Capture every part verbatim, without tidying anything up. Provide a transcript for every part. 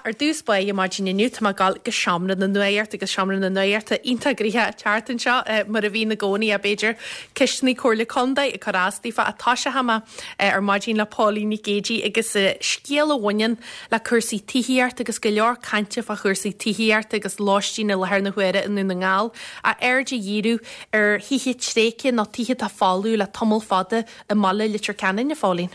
ar dús ba i mágin inniu tá gal go seamra na nuirt agus seamra na nuirt a intagríthe teartan seo mar a bhí na gcónaí a Beiidir cisnaí cuairla condaid i chorástaífa atá se hama ar mágin le Paulíní Géidí agus scéal bhainean le cursaí tííart agus go leor cante fa cursaí tííart agus láistí na lethir na huire in na ngáil a airde díú ar híhi tréice na títhe tá fáú le tomul fada a mala litir canan na fálín.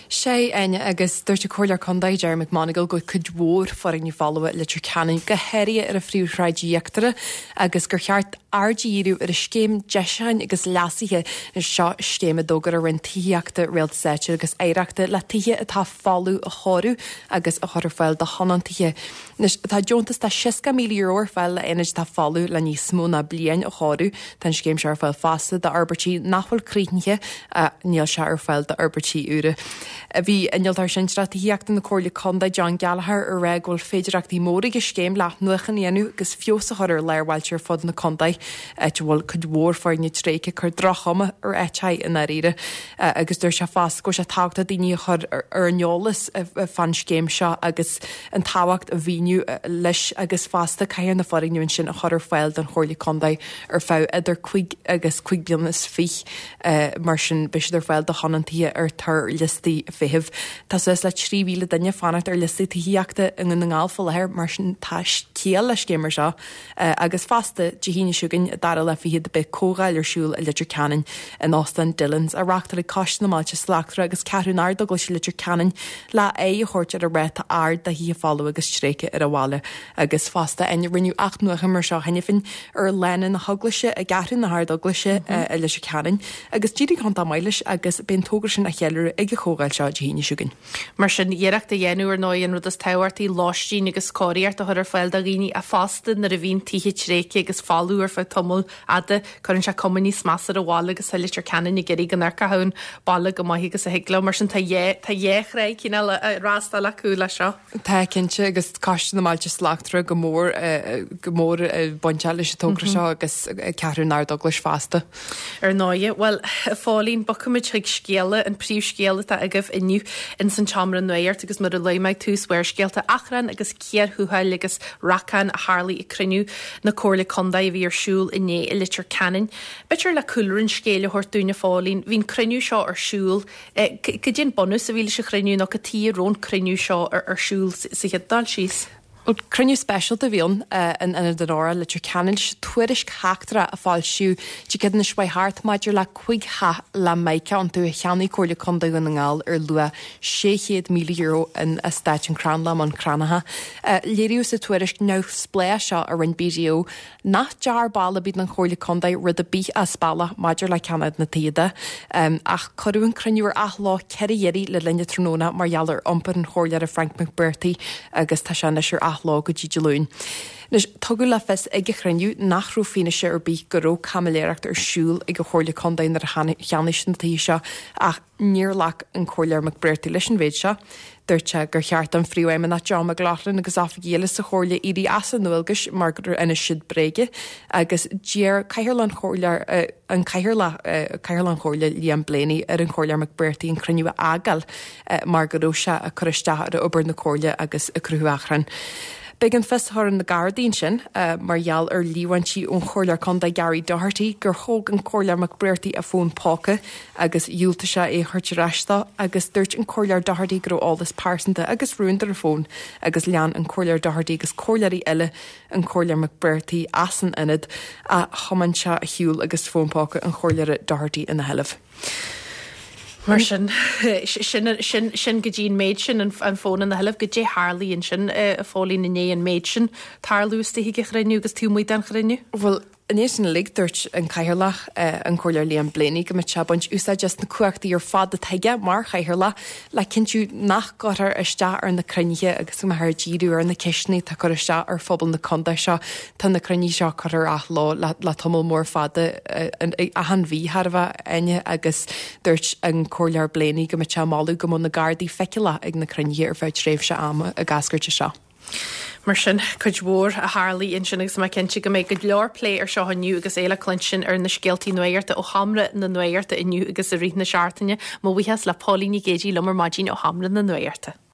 sé aine agus dúirte cuairla condaid Jerry McMonigal go chud mhór foring ní fáha litir canan go heirí ar a phríomhráidíochtara agus gur cheart ardíú ar a scéim deisiain agus leasíthe na seo scéime dógar a rin tííachta réaltaséite agus éireachta le títhe atá fáú a chorú agus a chorfáil de honantíthe. Tá Joontas tá sisca míle euro fáil le inis tá fáú le níos smó na blian a chorú tan scéim se ar fáil fásta de arbertí nachfuil crítinche a níl se ar fáil de arbertí ure. A bhí inoltar sin stratííachta na cuairla condaid John Gallagher ar ré ghfuil féidirachtaí móra go scéim le nuachan dhéanú agus fiosa chuir leirhhailtear fod na condaid eit bhfuil chud mhór foirne tréice chur drochama ar éteid in aríire agus dúir se fás go se tágta daoine chud ar neolalas fan scéim seo agus an táhacht a bhíniu leis agus fásta caiir na foringniuin sin a chuir fáil den chóirla condaid ar fá idir chuig agus chuig blianas fi mar sin bisidir fáil de honantí ar tar listí fihih. Tá sus le tríhíle danne fannacht ar listí tííachta in an ngáilfa leir mar sin tá céal le scéimar seo agus fásta de híine siúgan dar le fihiad de be cógáil ar siúil a litir canan in Austin Dillons a reachta le cos na máilte slachtra agus ceún ard agla se litir canan le é a chóirte a réta ard de hí fáú agus tréice ar a bháile agus fásta in rinneú acht nuacha mar seo hennefin ar lenan na haglaise a gaún na hard aglaise a litir canan agus tíí chun maiiles agus ben tógur sin a chealir ag go chógáil seo de híine siúgan. Mar sin dhéireachta dhéanú ar nóon rud is táhairtaí láistí agus cóíart a chuir fáil a rií a fásta na a bhín títhe tréice agus fáú ar fá tomul ada chuann se communí smasar a bhála agus a litir canan i geirí gan arca hán balla go maithagus a heagla mar sin tá dhéchra cinna rástal le cúla seo. Tá cinnte agus caiiste na máilte slachtra go mór go mór bonteala se tógra seo agus ceún ard aglas fásta. Ar náide, well fálín bocuid chuig scéala an príomhscéala a agah inniu in san chamra nuirt agus mar a leimeid tú sweir scéalta achran agus céar thuhail agus racan a Harlaí i cruniú na cóirla condaid bhí ar siúil inné i litir canan. Bitir le coolrann scéile hortúna fálín, hín cruniú seo ar siúil go dtíon bonus a bhíle se cruniú nach go tí rón cruniú seo ar siúil sa dal síos. Cruniú specialta bhíon in ina donóra litir canan tuairis cheachtra a fáil siú tí cid na swaithart maidir le chuig ha le maice an tú a cheannaí cóirla condaid an ngáil ar lua séchéad míle euro in a Stáit an Cranlam an Cranatha. Léiriú sa tuairis ná splé seo ar an B D O nach dear balla bíd an chóirla condaid rud a bí a spála maidir le ceanad na tíide ach choún cruniúar ath lá ceirhéirí le linne tróna margheallar ompar an chóirlear a Frank McBurty agus tá se na siúr a lá go dtí deún. Nus tugu le fes ag chriniú nachrú fine se ar bí goró camiléireacht ar siúil ag go chóirla condaid ar cheannis na tí seo ach níorlach an chóirlear McBurty leis an bhéid seo. Dúirte gur cheart an phríomhhaim na John McLaughlin agus áfagéala sa chóirla irí as an nuilgus mar gur ina siad bréige agus díar caiirlan chóirlear an caiirla caiirlan chóirla líon bléanaí ar an chóirlear McBurty an cruniú agal mar goró se a chuiste ar a obair na cóirla agus a cruthachran. Big an festthir na Guardian sin uh, margheall ar líhaintí ón chóirlear condaid Gary Doherty gur thóg an chóirlear McBurty a fón póca agus dúilta se é chuirte reistá agus dúirt an chóirlear Doherty gur álas pásanta agus ruúndar a fón agus lean an chóirlear Doherty agus chóirleirí eile an chóirlear McBurty asan inad a choman se a hiúil agus fónpóca an chóirlear Doherty ina heileh. Mar sin sin go dtíon méid sin an fón an na heileh go dé Harlaí in sin a fálín na né an méid sin tarlús tí go chréniu agus tú muid an chréniu? Well, Anéis an ligdúirt an caiirlach an chóirlear líon bléanaí go mit se buint úsá just na cuaachtaí ar fad a teige mar chairla le cinú nach gotar iste ar na crunithe agus go mar díú ar na ceisnaí tá chu iste ar fphobal na conda seo tá na cruní seo chuir ath lá le tomul mór fada a han bhí Harbh aine agus dúirt an chóirlear bléanaí go mit se máú go mó na gardaí feiceile ag na crunithe ar bheith tréimh se ama a gascuirte seo. Mar sin chuid mhór a Harlaí in sin agus mai cinnte go méid go leor plé ar seo haniu agus éile clin ar na scialtaí nuirta ó hamra na nuirta inniu agus a rí na seaartaine, má bhuihes le Paulíní Géidí lomar maidín ó hamra na nuirta.